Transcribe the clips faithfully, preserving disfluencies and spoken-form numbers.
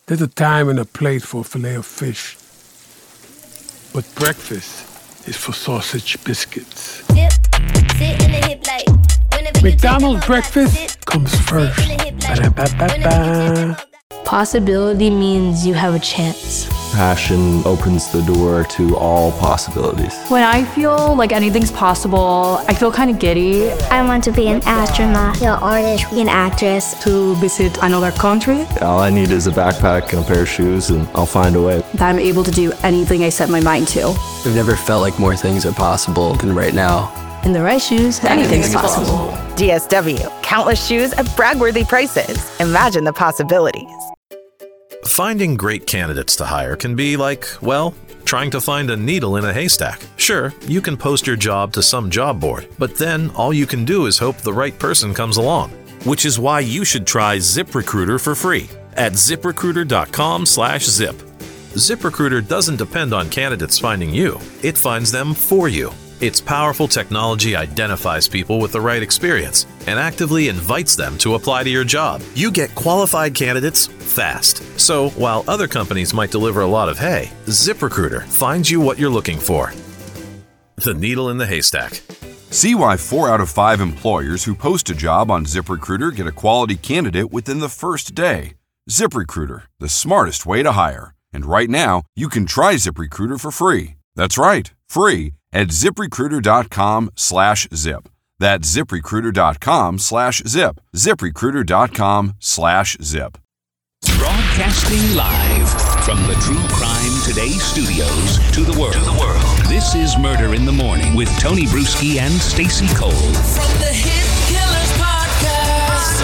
There's a time and a place for a fillet of fish. But breakfast is for sausage biscuits. Dip, sit in the hip like, McDonald's breakfast comes first. Ba-da-ba-ba-ba. Possibility means you have a chance. Passion opens the door to all possibilities. When I feel like anything's possible, I feel kind of giddy. I want to be an astronaut, an artist, an actress. To visit another country. All I need is a backpack and a pair of shoes, and I'll find a way. That I'm able to do anything I set my mind to. I've never felt like more things are possible than right now. In the right shoes, anything's possible. D S W. Countless shoes at brag-worthy prices. Imagine the possibilities. Finding great candidates to hire can be like, well, trying to find a needle in a haystack. Sure, you can post your job to some job board, but then all you can do is hope the right person comes along. Which is why you should try ZipRecruiter for free at ZipRecruiter.com slash zip. ZipRecruiter doesn't depend on candidates finding you. It finds them for you. Its powerful technology identifies people with the right experience and actively invites them to apply to your job. You get qualified candidates fast. So while other companies might deliver a lot of hay, ZipRecruiter finds you what you're looking for. The needle in the haystack. See why four out of five employers who post a job on ZipRecruiter get a quality candidate within the first day. ZipRecruiter, the smartest way to hire. And right now, you can try ZipRecruiter for free. That's right, free at ZipRecruiter.com slash zip. That's ZipRecruiter.com slash zip. ZipRecruiter.com slash zip. Broadcasting live from the True Crime Today studios to the world. To the world. This is Murder in the Morning with Tony Bruschi and Stacey Cole. From the Hit Killers Podcast,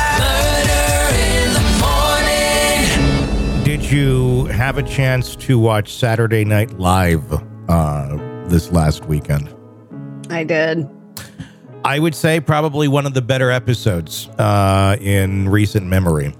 Murder in the Morning. Did you have a chance to watch Saturday Night Live uh, this last weekend? I did. I would say probably one of the better episodes uh, in recent memory.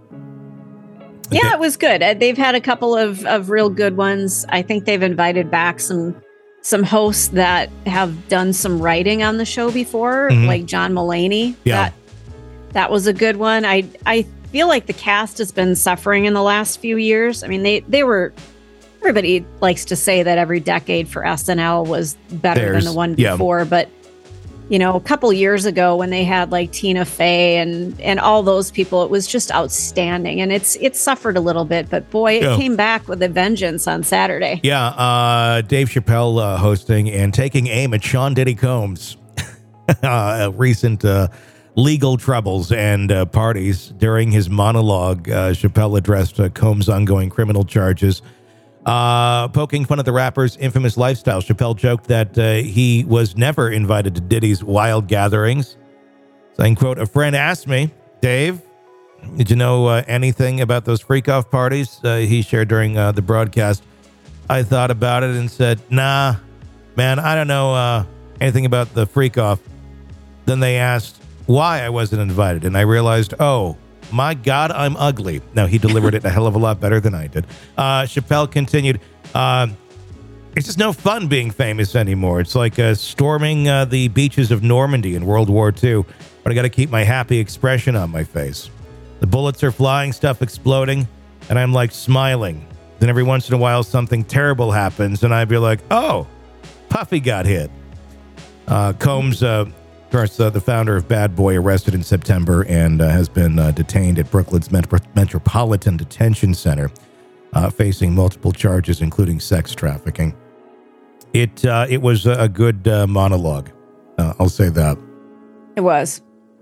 Yeah, it was good. They've had a couple of, of real good ones. I think they've invited back some some hosts that have done some writing on the show before, mm-hmm. like John Mulaney. Yeah. That, that was a good one. I I feel like the cast has been suffering in the last few years. I mean, they, they were... Everybody likes to say that every decade for S N L was better Theirs. than the one Yeah. before, but you know, a couple years ago when they had like Tina Fey and and all those people, it was just outstanding. And it's it suffered a little bit, but boy, it Yeah. came back with a vengeance on Saturday. Yeah, uh, Dave Chappelle uh, hosting and taking aim at Sean Diddy Combs. uh, recent uh, legal troubles and uh, parties. During his monologue, uh, Chappelle addressed uh, Combs' ongoing criminal charges. Uh, poking fun at the rapper's infamous lifestyle, Chappelle joked that uh, he was never invited to Diddy's wild gatherings, saying, quote, "A friend asked me, Dave, did you know uh, anything about those freak-off parties?" Uh, he shared during uh, the broadcast. I thought about it and said, nah, man, I don't know uh, anything about the freak-off. Then they asked why I wasn't invited, and I realized, oh, my God, I'm ugly. Now, he delivered it a hell of a lot better than I did. Uh, Chappelle continued, uh, it's just no fun being famous anymore. It's like uh, storming uh, the beaches of Normandy in World War Two, but I got to keep my happy expression on my face. The bullets are flying, stuff exploding, and I'm like smiling. Then every once in a while, something terrible happens, and I'd be like, oh, Puffy got hit. Uh, Combs... Uh, Of course, uh, the founder of Bad Boy, arrested in September and uh, has been uh, detained at Brooklyn's Met- Metropolitan Detention Center, uh, facing multiple charges, including sex trafficking. It uh, it was a good uh, monologue. Uh, I'll say that. It was.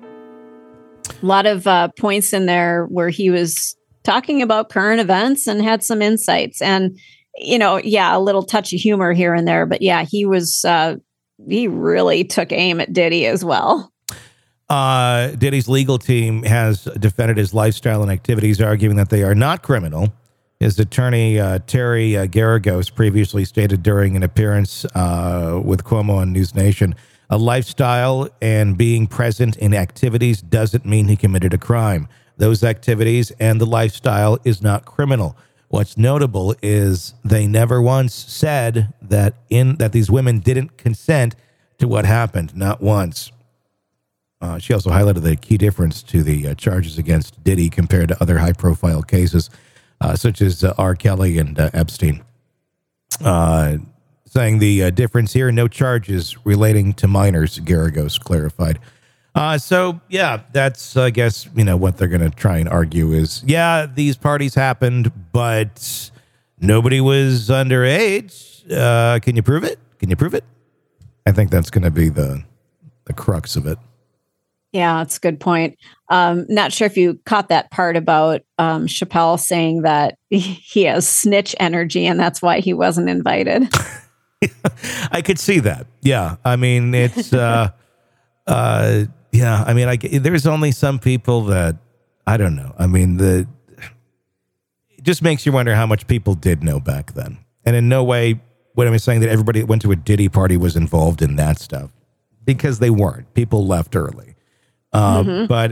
A lot of uh, points in there where he was talking about current events and had some insights. And, you know, yeah, a little touch of humor here and there. But yeah, he was... Uh, he really took aim at Diddy as well. Uh, Diddy's legal team has defended his lifestyle and activities, arguing that they are not criminal. His attorney, uh, Terry uh, Garagos, previously stated during an appearance uh, with Cuomo on News Nation, a lifestyle and being present in activities doesn't mean he committed a crime. Those activities and the lifestyle is not criminal. What's notable is they never once said that in that these women didn't consent to what happened, not once. Uh, she also highlighted the key difference to the uh, charges against Diddy compared to other high-profile cases. uh, such as uh, R. Kelly and uh, Epstein. Uh, saying the uh, difference here, no charges relating to minors, Garagos clarified. Uh, so, yeah, that's, I guess, you know, what they're going to try and argue is, yeah, these parties happened, but nobody was underage. Uh, can you prove it? Can you prove it? I think that's going to be the the crux of it. Yeah, that's a good point. Um, not sure if you caught that part about um, Chappelle saying that he has snitch energy and that's why he wasn't invited. I could see that. Yeah. I mean, it's, uh, uh, yeah, I mean, I, there's only some people that, I don't know. I mean, the, it just makes you wonder how much people did know back then. And in no way, what I'm saying that everybody that went to a Diddy party was involved in that stuff, because they weren't. People left early. Um, mm-hmm. But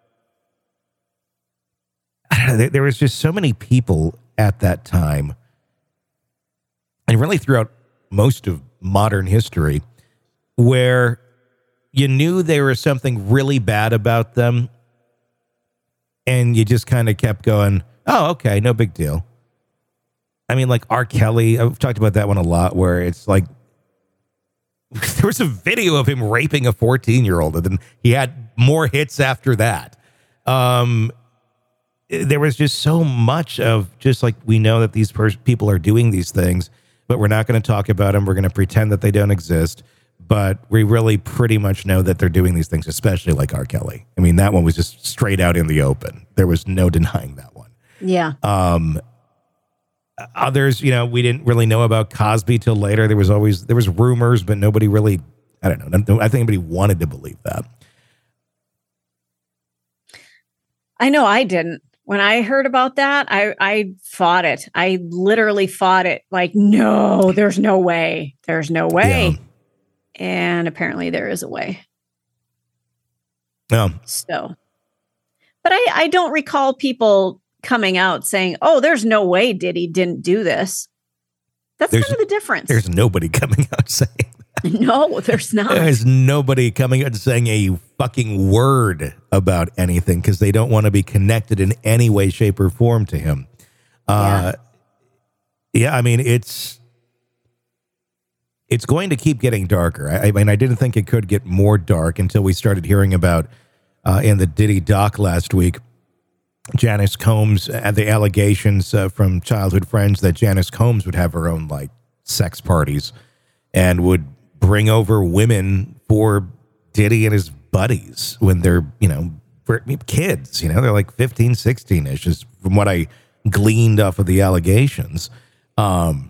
I don't know, there, there was just so many people at that time, and really throughout most of modern history, where you knew there was something really bad about them, and you just kind of kept going, oh, okay, no big deal. I mean, like R. Kelly, I've talked about that one a lot, where it's like, there was a video of him raping a fourteen-year-old, and then he had more hits after that. Um, there was just so much of just like, we know that these pers- people are doing these things, but we're not going to talk about them. We're going to pretend that they don't exist. But we really pretty much know that they're doing these things, especially like R. Kelly. I mean, that one was just straight out in the open. There was no denying that one. Yeah. Um, others, you know, we didn't really know about Cosby till later. There was always, there was rumors, but nobody really, I don't know. I think anybody wanted to believe that. I know I didn't. When I heard about that, I, I fought it. I literally fought it. Like, no, there's no way. There's no way. Yeah. And apparently there is a way. Yeah. So, but I, I don't recall people coming out saying, oh, there's no way Diddy didn't do this. That's there's, kind of the difference. There's nobody coming out saying that. No, there's not. There's nobody coming out saying a fucking word about anything because they don't want to be connected in any way, shape, or form to him. Uh, yeah. yeah, I mean, it's it's going to keep getting darker. I, I mean, I didn't think it could get more dark until we started hearing about uh, in the Diddy doc last week, Janice Combs and the allegations uh, from childhood friends that Janice Combs would have her own like sex parties and would bring over women for Diddy and his buddies when they're, you know, for kids, you know, they're like fifteen, sixteen-ish is from what I gleaned off of the allegations. Um,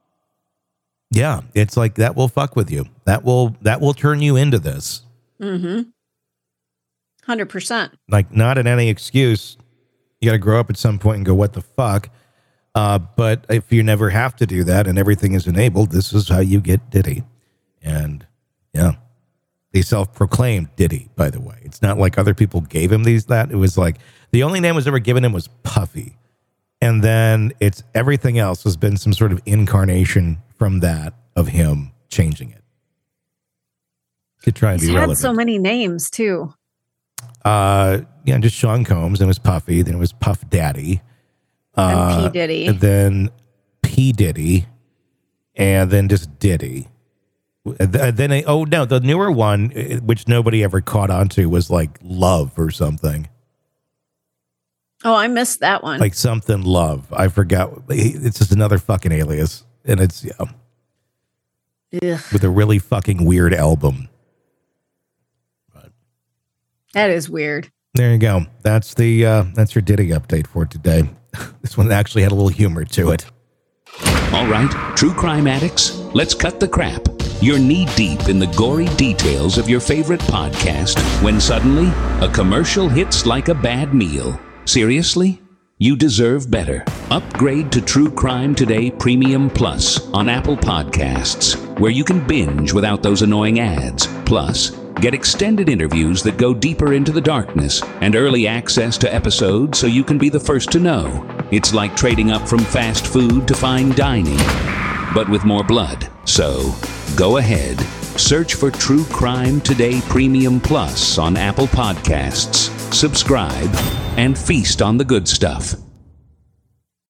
yeah, it's like that will fuck with you. That will, that will turn you into this. Mm-hmm. one hundred percent. Like not in any excuse. You got to grow up at some point and go, what the fuck? Uh, but if you never have to do that and everything is enabled, this is how you get Diddy. And yeah, they self-proclaimed Diddy, by the way. It's not like other people gave him these, that. It was like the only name was ever given him was Puffy. And then it's everything else has been some sort of incarnation from that of him changing it to try and He's be had relevant. So many names too. Uh, yeah, just Sean Combs. Then it was Puffy. Then it was Puff Daddy. Uh, and P. Diddy. And then P. Diddy. And then just Diddy. And then, a, oh no, the newer one, which nobody ever caught on to, was like Love or something. Oh, I missed that one. Like something Love. I forgot. It's just another fucking alias. And it's, yeah. Ugh. With a really fucking weird album. But that is weird. There you go. That's the, uh, that's your Diddy update for today. This one actually had a little humor to it. All right, true crime addicts, let's cut the crap. You're knee-deep in the gory details of your favorite podcast when suddenly a commercial hits like a bad meal. Seriously? You deserve better. Upgrade to True Crime Today Premium Plus on Apple Podcasts, where you can binge without those annoying ads. Plus, get extended interviews that go deeper into the darkness and early access to episodes so you can be the first to know. It's like trading up from fast food to fine dining, but with more blood. So, go ahead. Search for True Crime Today Premium Plus on Apple Podcasts. Subscribe and feast on the good stuff.